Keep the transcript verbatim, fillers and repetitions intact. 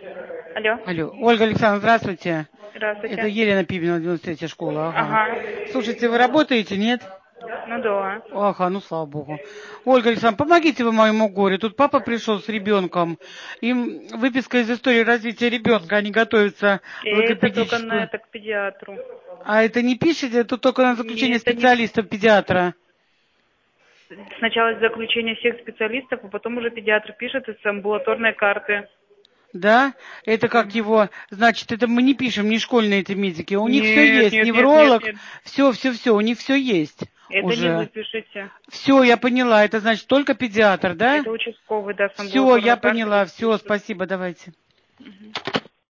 Алло. Алло. Ольга Александровна, здравствуйте. Здравствуйте. Это Елена Пименова, девяносто третья школа. Ага. Ага. Слушайте, вы работаете, нет? Ну да. Ага, ну слава богу. Ольга Александровна, помогите вы моему горю. Тут папа пришел с ребенком. Им выписка из истории развития ребенка. Они готовятся в Это только на логопедическую. это к педиатру. А это не пишете? Тут только на заключение Нет, это не... специалистов-педиатра. Сначала заключение всех специалистов, а потом уже педиатр пишет из амбулаторной карты. Да? Это как Мгм. его, значит, это мы не пишем, не школьные эти медики. У них все Нет, есть, нет, нет, нет, невролог, нет. все, все, все, у них все есть Это не вы уже. пишете. Все, я поняла. Это значит только педиатр, да? Это участковый, да, с Все, я амбулаторной картой поняла. вас Все, пишет. спасибо, давайте. Мгм.